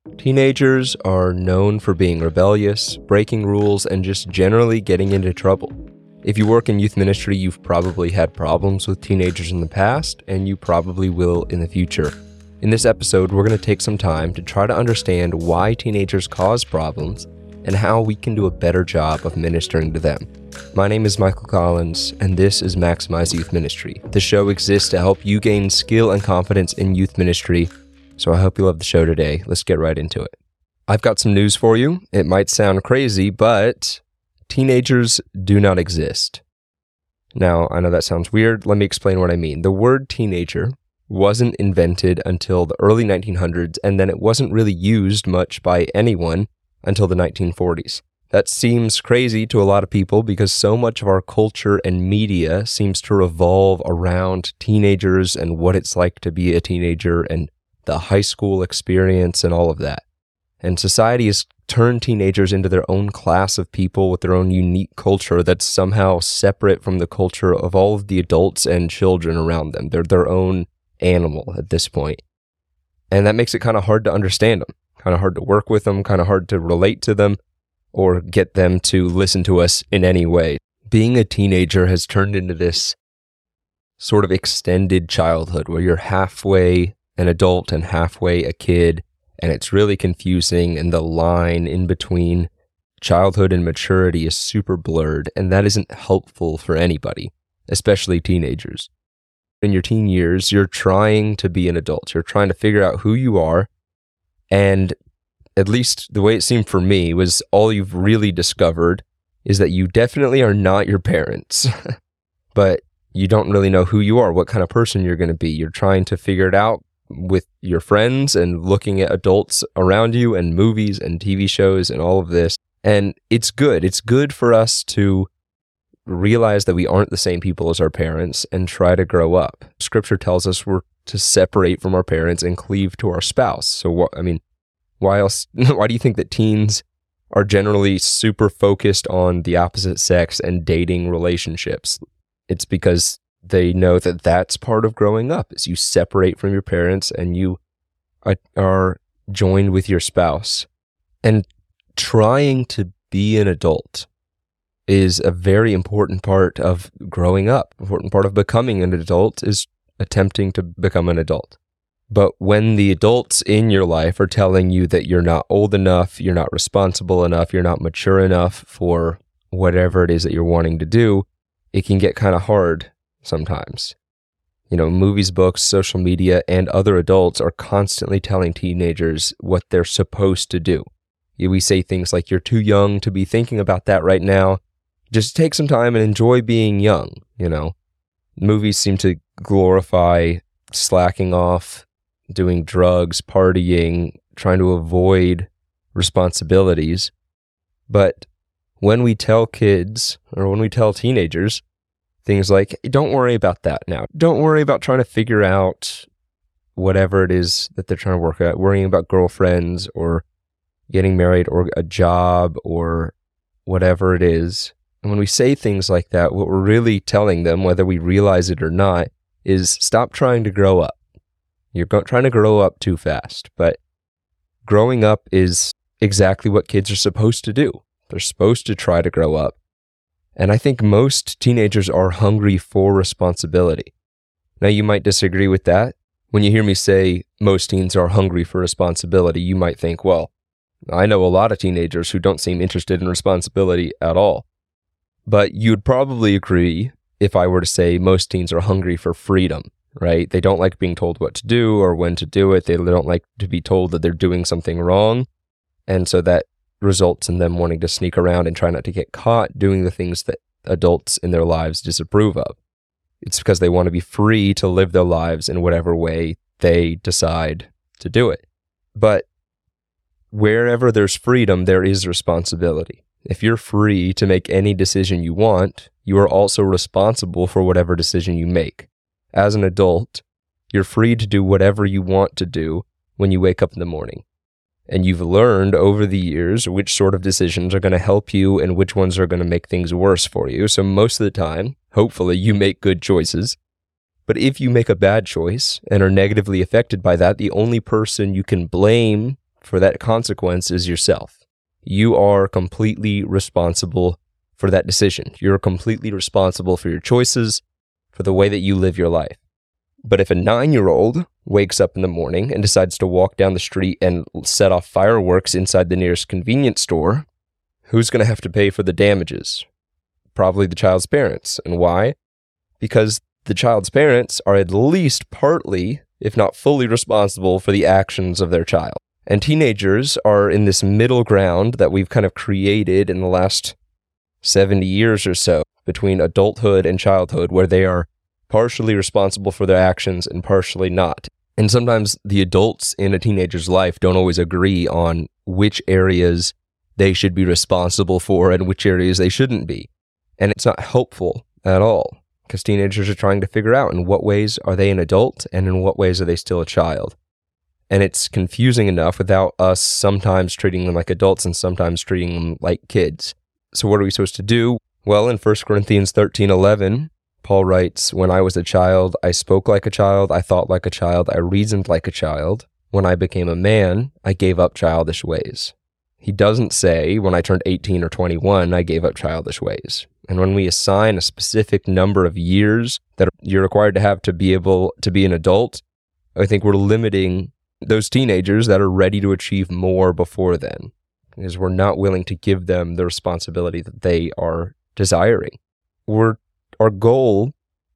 Teenagers are known for being rebellious, breaking rules, and just generally getting into trouble. If you work in youth ministry, you've probably had problems with teenagers in the past, and you probably will in the future. In this episode, we're going to take some time to try to understand why teenagers cause problems and how we can do a better job of ministering to them. My name is Michael Collins, and this is Maximize Youth Ministry. The show exists to help you gain skill and confidence in youth ministry, so I hope you love the show today. Let's get right into it. I've got some news for you. It might sound crazy, but teenagers do not exist. Now, I know that sounds weird. Let me explain what I mean. The word teenager wasn't invented until the early 1900s, and then it wasn't really used much by anyone until the 1940s. That seems crazy to a lot of people because so much of our culture and media seems to revolve around teenagers and what it's like to be a teenager and the high school experience and all of that. And society has turned teenagers into their own class of people with their own unique culture that's somehow separate from the culture of all of the adults and children around them. They're their own animal at this point. And that makes it kind of hard to understand them, kind of hard to work with them, kind of hard to relate to them, or get them to listen to us in any way. Being a teenager has turned into this sort of extended childhood where you're halfway an adult and halfway a kid, and it's really confusing, and the line in between childhood and maturity is super blurred, and that isn't helpful for anybody, especially teenagers. In your teen years, you're trying to be an adult. You're trying to figure out who you are, and at least the way it seemed for me was all you've really discovered is that you definitely are not your parents, but you don't really know who you are, what kind of person you're going to be. You're trying to figure it out with your friends and looking at adults around you and movies and TV shows and all of this. And it's good. It's good for us to realize that we aren't the same people as our parents and try to grow up. Scripture tells us we're to separate from our parents and cleave to our spouse. So why else? Why do you think that teens are generally super focused on the opposite sex and dating relationships? It's because they know that that's part of growing up, is you separate from your parents and you are joined with your spouse. And trying to be an adult is a very important part of growing up. Important part of becoming an adult is attempting to become an adult. But when the adults in your life are telling you that you're not old enough, you're not responsible enough, you're not mature enough for whatever it is that you're wanting to do, it can get kind of hard sometimes. Movies, books, social media, and other adults are constantly telling teenagers what they're supposed to do. We say things like, you're too young to be thinking about that right now. Just take some time and enjoy being young, Movies seem to glorify slacking off, doing drugs, partying, trying to avoid responsibilities. But when we tell kids, or when we tell teenagers, things like, don't worry about that now. Don't worry about trying to figure out whatever it is that they're trying to work at, worrying about girlfriends or getting married or a job or whatever it is. And when we say things like that, what we're really telling them, whether we realize it or not, is stop trying to grow up. You're trying to grow up too fast. But growing up is exactly what kids are supposed to do. They're supposed to try to grow up. And I think most teenagers are hungry for responsibility. Now, you might disagree with that. When you hear me say most teens are hungry for responsibility, you might think, well, I know a lot of teenagers who don't seem interested in responsibility at all. But you'd probably agree if I were to say most teens are hungry for freedom, right? They don't like being told what to do or when to do it. They don't like to be told that they're doing something wrong. And so that results in them wanting to sneak around and try not to get caught doing the things that adults in their lives disapprove of. It's because they want to be free to live their lives in whatever way they decide to do it. But wherever there's freedom, there is responsibility. If you're free to make any decision you want, you are also responsible for whatever decision you make. As an adult, you're free to do whatever you want to do when you wake up in the morning. And you've learned over the years which sort of decisions are going to help you and which ones are going to make things worse for you. So most of the time, hopefully, you make good choices. But if you make a bad choice and are negatively affected by that, the only person you can blame for that consequence is yourself. You are completely responsible for that decision. You're completely responsible for your choices, for the way that you live your life. But if a 9-year-old wakes up in the morning and decides to walk down the street and set off fireworks inside the nearest convenience store, who's going to have to pay for the damages? Probably the child's parents. And why? Because the child's parents are at least partly, if not fully, responsible for the actions of their child. And teenagers are in this middle ground that we've kind of created in the last 70 years or so between adulthood and childhood, where they are partially responsible for their actions and partially not. And sometimes the adults in a teenager's life don't always agree on which areas they should be responsible for and which areas they shouldn't be. And it's not helpful at all, because teenagers are trying to figure out in what ways are they an adult and in what ways are they still a child. And it's confusing enough without us sometimes treating them like adults and sometimes treating them like kids. So what are we supposed to do? Well, in 1 Corinthians 13:11, Paul writes, "When I was a child, I spoke like a child, I thought like a child, I reasoned like a child. When I became a man, I gave up childish ways." He doesn't say, when I turned 18 or 21, I gave up childish ways. And when we assign a specific number of years that you're required to have to be able to be an adult, I think we're limiting those teenagers that are ready to achieve more before then, because we're not willing to give them the responsibility that they are desiring. Our goal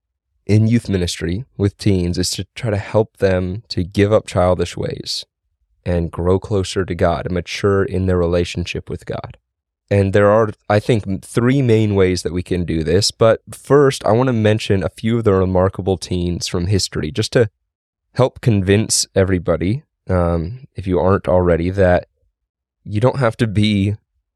in youth ministry with teens is to try to help them to give up childish ways and grow closer to God and mature in their relationship with God. And there are, I think, 3 main ways that we can do this. But first, I want to mention a few of the remarkable teens from history, just to help convince everybody, if you aren't already, that you don't have to be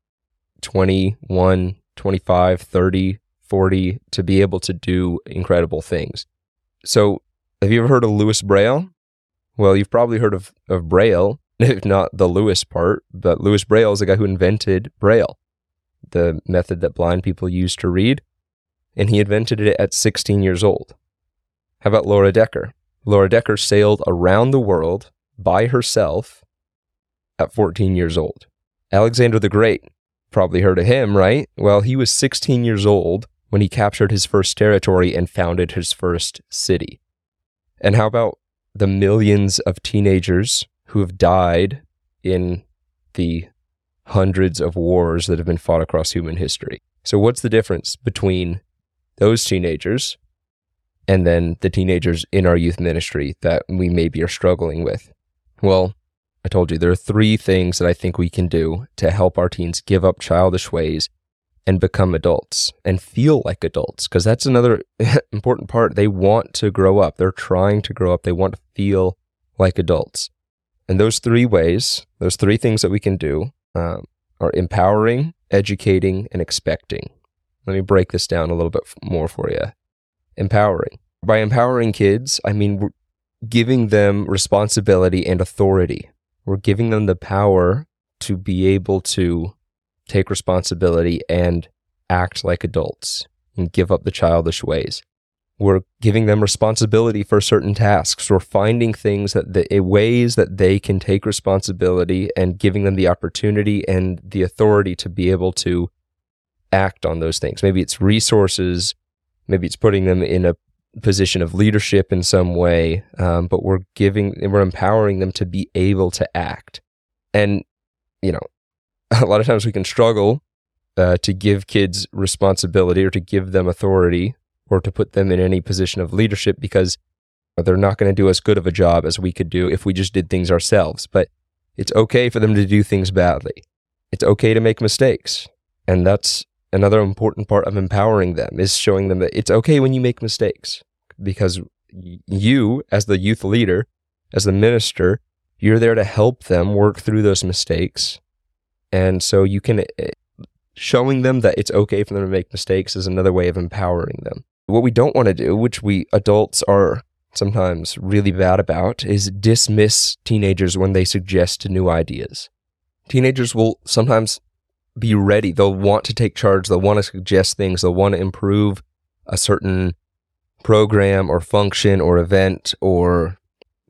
21, 25, 30, 40 to be able to do incredible things. So, have you ever heard of Louis Braille? Well, you've probably heard of Braille, if not the Louis part, but Louis Braille is the guy who invented Braille, the method that blind people use to read, and he invented it at 16 years old. How about Laura Decker? Laura Decker sailed around the world by herself at 14 years old. Alexander the Great, probably heard of him, right? Well, he was 16 years old when he captured his first territory and founded his first city. And how about the millions of teenagers who have died in the hundreds of wars that have been fought across human history? So what's the difference between those teenagers and then the teenagers in our youth ministry that we maybe are struggling with? Well, I told you there are 3 things that I think we can do to help our teens give up childish ways and become adults and feel like adults, because that's another important part. They want to grow up. They're trying to grow up. They want to feel like adults. And those 3 ways, those 3 things that we can do are empowering, educating, and expecting. Let me break this down a little bit more for you. Empowering. By empowering kids, I mean we're giving them responsibility and authority. We're giving them the power to be able to take responsibility and act like adults and give up the childish ways. We're giving them responsibility for certain tasks. We're finding things ways that they can take responsibility and giving them the opportunity and the authority to be able to act on those things. Maybe it's resources, maybe it's putting them in a position of leadership in some way, but we're empowering them to be able to act. And, a lot of times we can struggle to give kids responsibility or to give them authority or to put them in any position of leadership because they're not going to do as good of a job as we could do if we just did things ourselves. But it's okay for them to do things badly. It's okay to make mistakes. And that's another important part of empowering them, is showing them that it's okay when you make mistakes, because you, as the youth leader, as the minister, you're there to help them work through those mistakes. And so showing them that it's okay for them to make mistakes is another way of empowering them. What we don't want to do, which we adults are sometimes really bad about, is dismiss teenagers when they suggest new ideas. Teenagers will sometimes be ready. They'll want to take charge. They'll want to suggest things. They'll want to improve a certain program or function or event or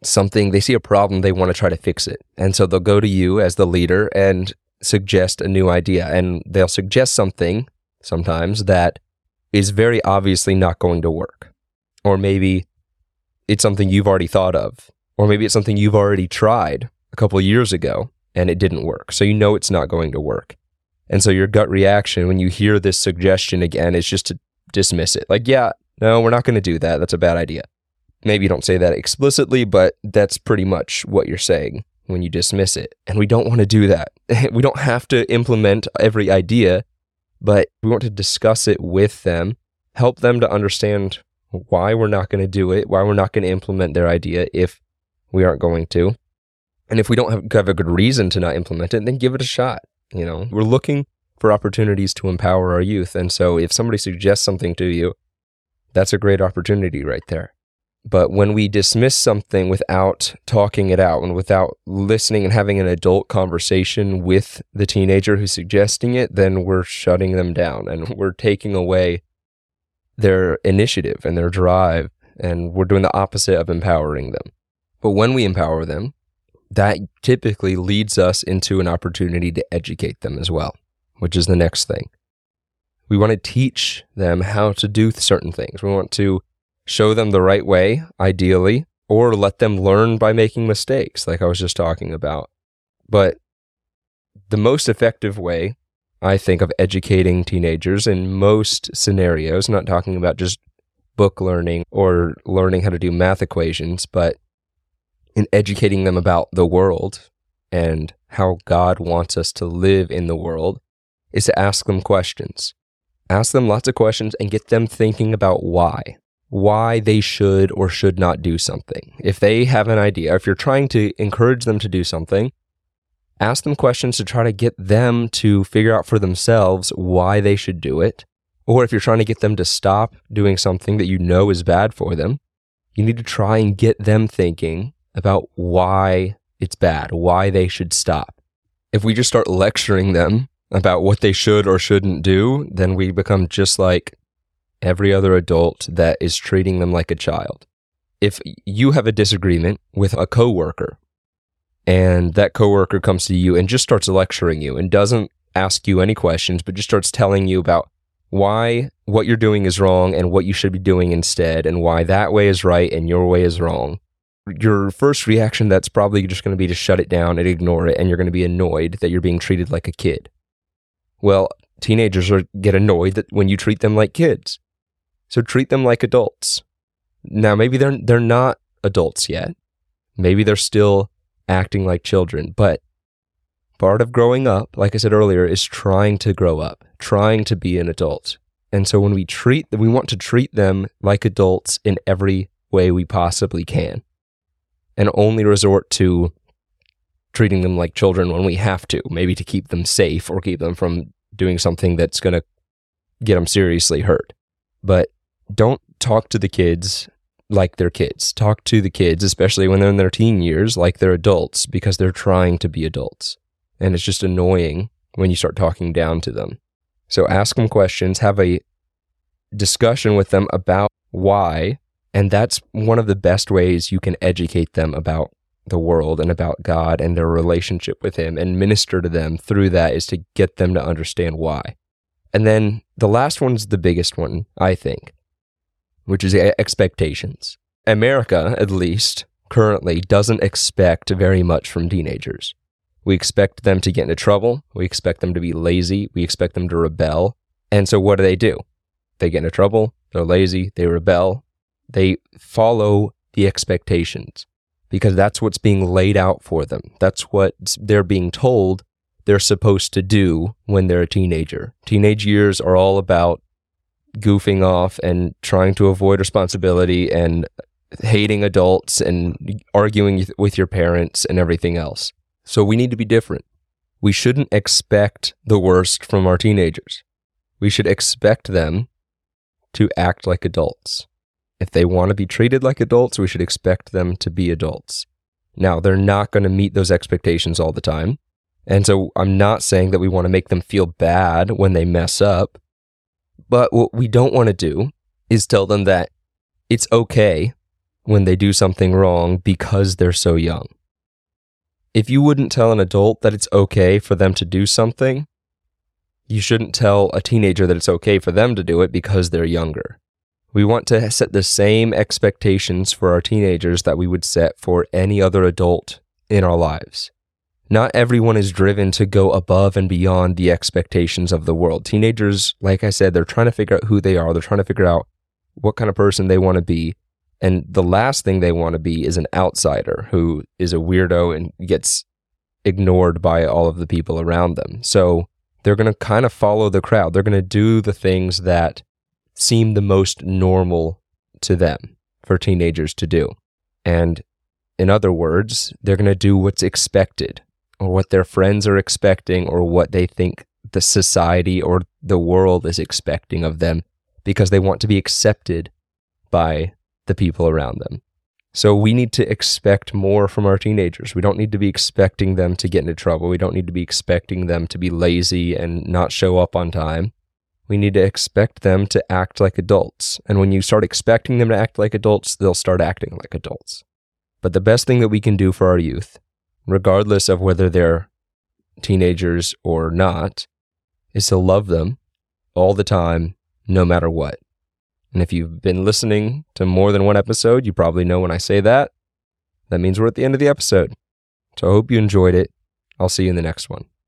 they see a problem, they want to try to fix it. And so they'll go to you as the leader and suggest a new idea. And they'll suggest something sometimes that is very obviously not going to work. Or maybe it's something you've already thought of. Or maybe it's something you've already tried a couple of years ago and it didn't work. So you know it's not going to work. And so your gut reaction when you hear this suggestion again is just to dismiss it. Like, yeah, no, we're not going to do that. That's a bad idea. Maybe you don't say that explicitly, but that's pretty much what you're saying when you dismiss it. And we don't want to do that. We don't have to implement every idea, but we want to discuss it with them, help them to understand why we're not going to do it, why we're not going to implement their idea if we aren't going to. And if we don't have a good reason to not implement it, then give it a shot. You know, we're looking for opportunities to empower our youth. And so if somebody suggests something to you, that's a great opportunity right there. But when we dismiss something without talking it out and without listening and having an adult conversation with the teenager who's suggesting it, then we're shutting them down and we're taking away their initiative and their drive, and we're doing the opposite of empowering them. But when we empower them, that typically leads us into an opportunity to educate them as well, which is the next thing. We want to teach them how to do certain things. We want to show them the right way, ideally, or let them learn by making mistakes, like I was just talking about. But the most effective way, I think, of educating teenagers in most scenarios, not talking about just book learning or learning how to do math equations, but in educating them about the world and how God wants us to live in the world, is to ask them questions. Ask them lots of questions and get them thinking about why they should or should not do something. If they have an idea, if you're trying to encourage them to do something, ask them questions to try to get them to figure out for themselves why they should do it. Or if you're trying to get them to stop doing something that you know is bad for them, you need to try and get them thinking about why it's bad, why they should stop. If we just start lecturing them about what they should or shouldn't do, then we become just like every other adult that is treating them like a child. If you have a disagreement with a coworker and that coworker comes to you and just starts lecturing you and doesn't ask you any questions, but just starts telling you about why what you're doing is wrong and what you should be doing instead, and why that way is right and your way is wrong, your first reaction, that's probably just going to be to shut it down and ignore it, and you're going to be annoyed that you're being treated like a kid. Well, teenagers get annoyed that when you treat them like kids. So treat them like adults. Now, maybe they're not adults yet. Maybe they're still acting like children, but part of growing up, like I said earlier, is trying to grow up, trying to be an adult. And so when we want to treat them like adults in every way we possibly can, and only resort to treating them like children when we have to, maybe to keep them safe or keep them from doing something that's going to get them seriously hurt. But don't talk to the kids like they're kids. Talk to the kids, especially when they're in their teen years, like they're adults, because they're trying to be adults. And it's just annoying when you start talking down to them. So ask them questions, have a discussion with them about why, and that's one of the best ways you can educate them about the world and about God and their relationship with Him, and minister to them through that, is to get them to understand why. And then the last one's the biggest one, I think, which is expectations. America, at least, currently doesn't expect very much from teenagers. We expect them to get into trouble. We expect them to be lazy. We expect them to rebel. And so what do? They get into trouble. They're lazy. They rebel. They follow the expectations because that's what's being laid out for them. That's what they're being told they're supposed to do when they're a teenager. Teenage years are all about goofing off and trying to avoid responsibility and hating adults and arguing with your parents and everything else. So we need to be different. We shouldn't expect the worst from our teenagers. We should expect them to act like adults. If they want to be treated like adults, we should expect them to be adults. Now, they're not going to meet those expectations all the time. And so I'm not saying that we want to make them feel bad when they mess up. But what we don't want to do is tell them that it's okay when they do something wrong because they're so young. If you wouldn't tell an adult that it's okay for them to do something, you shouldn't tell a teenager that it's okay for them to do it because they're younger. We want to set the same expectations for our teenagers that we would set for any other adult in our lives. Not everyone is driven to go above and beyond the expectations of the world. Teenagers, like I said, they're trying to figure out who they are. They're trying to figure out what kind of person they want to be. And the last thing they want to be is an outsider who is a weirdo and gets ignored by all of the people around them. So they're going to kind of follow the crowd. They're going to do the things that seem the most normal to them for teenagers to do. And in other words, they're going to do what's expected, or what their friends are expecting, or what they think the society or the world is expecting of them, because they want to be accepted by the people around them. So we need to expect more from our teenagers. We don't need to be expecting them to get into trouble. We don't need to be expecting them to be lazy and not show up on time. We need to expect them to act like adults. And when you start expecting them to act like adults, they'll start acting like adults. But the best thing that we can do for our youth, regardless of whether they're teenagers or not, is to love them all the time, no matter what. And if you've been listening to more than one episode, you probably know when I say that. That means we're at the end of the episode. So I hope you enjoyed it. I'll see you in the next one.